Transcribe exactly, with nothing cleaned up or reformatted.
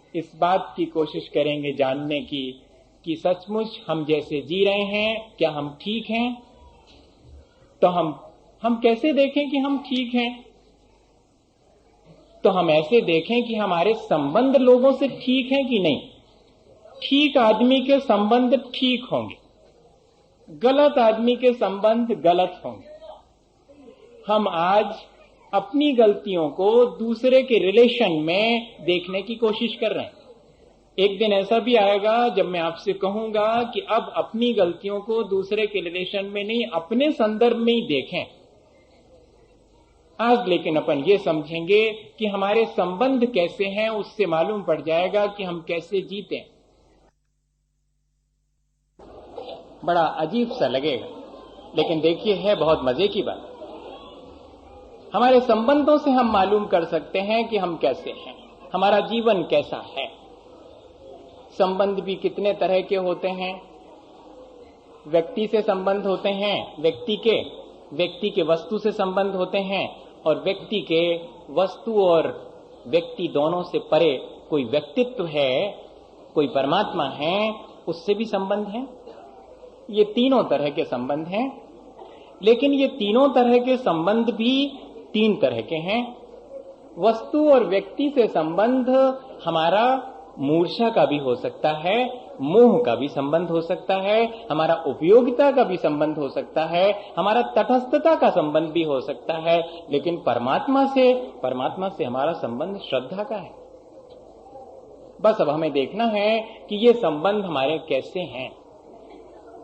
इस बात की कोशिश करेंगे जानने की कि सचमुच हम जैसे जी रहे हैं क्या हम ठीक हैं। तो हम हम कैसे देखें कि हम ठीक हैं? तो हम ऐसे देखें कि हमारे संबंध लोगों से ठीक हैं कि नहीं। ठीक आदमी के संबंध ठीक होंगे, गलत आदमी के संबंध गलत होंगे। हम आज अपनी गलतियों को दूसरे के रिलेशन में देखने की कोशिश कर रहे हैं। एक दिन ऐसा भी आएगा जब मैं आपसे कहूंगा कि अब अपनी गलतियों को दूसरे के रिलेशन में नहीं, अपने संदर्भ में ही देखें। आज लेकिन अपन ये समझेंगे कि हमारे संबंध कैसे हैं, उससे मालूम पड़ जाएगा कि हम कैसे जीते। बड़ा अजीब सा लगेगा, लेकिन देखिए है बहुत मजे की बात। हमारे संबंधों से हम मालूम कर सकते हैं कि हम कैसे हैं, हमारा जीवन कैसा है। संबंध भी कितने तरह के होते हैं। व्यक्ति से संबंध होते हैं, व्यक्ति के व्यक्ति के वस्तु से संबंध होते हैं, और व्यक्ति के वस्तु और व्यक्ति दोनों से परे कोई व्यक्तित्व है, कोई परमात्मा है, उससे भी संबंध है। ये तीनों तरह के संबंध हैं। लेकिन ये तीनों तरह के संबंध भी तीन तरह के हैं। वस्तु और व्यक्ति से संबंध हमारा मूर्छा का भी हो सकता है, मोह का भी संबंध हो सकता है, हमारा उपयोगिता का भी संबंध हो सकता है, हमारा तटस्थता का संबंध भी हो सकता है। लेकिन परमात्मा से परमात्मा से हमारा संबंध श्रद्धा का है। बस अब हमें देखना है कि ये संबंध हमारे कैसे हैं।